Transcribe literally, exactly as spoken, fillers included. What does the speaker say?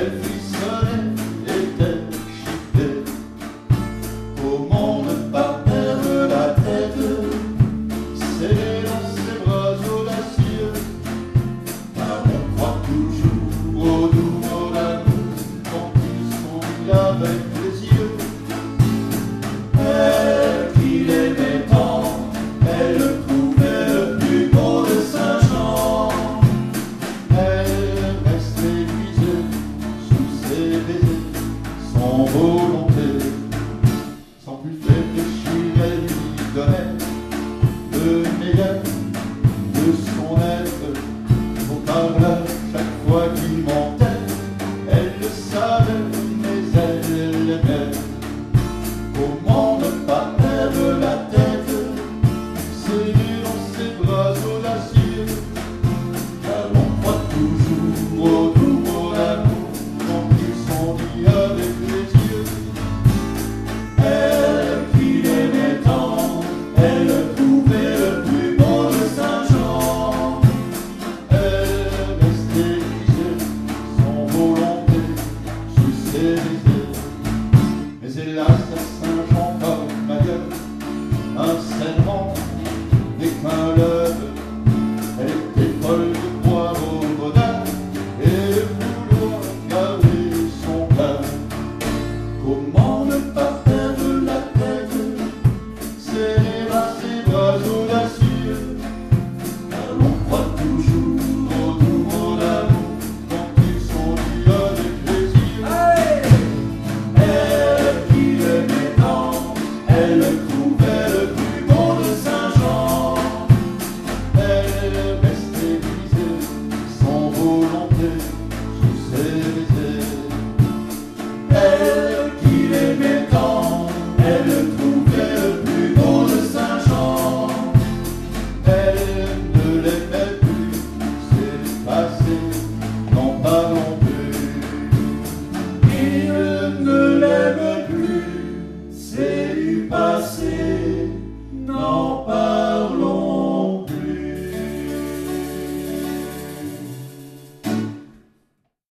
Elle frissonnait, était excitée. Comment ne pas perdre la tête, serrée dans ses bras audacieux, car on croit toujours au doux mot d'amour quand ils sont mis avec les yeux. Elle qui l'aimait tant, elle le trouvait le plus beau de Saint-Jean. Elle restait épuisée sous ses baisers, sans volonté, sans plus réfléchir, elle lui donnait le meilleur de son être. Au parler chaque fois qu'il mentait, elle le savait, mais elle l'aimait. Comment ne pas perdre la tête, serrée dans ses bras audacieux, car on croit toujours au doux mot d'amour quand ils sont dits avec les yeux. Elle qui l'aimait tant, elle le trouvait le plus beau de Saint-Jean. Elle restait brisée, sans volonté, sous ses baisers. Mais hélas, à Saint-Jean comme ailleurs, un serment n'est qu'un leurre. Elle était folle de croire au bonheur et de vouloir garder son cœur. Comment ne pas perdre la tête, serrée dans ses bras audacieux, car l'on croit toujours au doux mot d'amour quand ils sont dits avec les yeux. Hey! Elle qui l'aimait tant, elle le trouvait le plus beau de Saint-Jean. Elle restait brisée, sans volonté, sous ses baisers. Elle qui l'aimait tant, elle le trouvait le plus beau de Saint-Jean. Elle ne l'aimait plus, c'est passé, n'en parlons plus. Il ne l'aime plus, c'est du passé.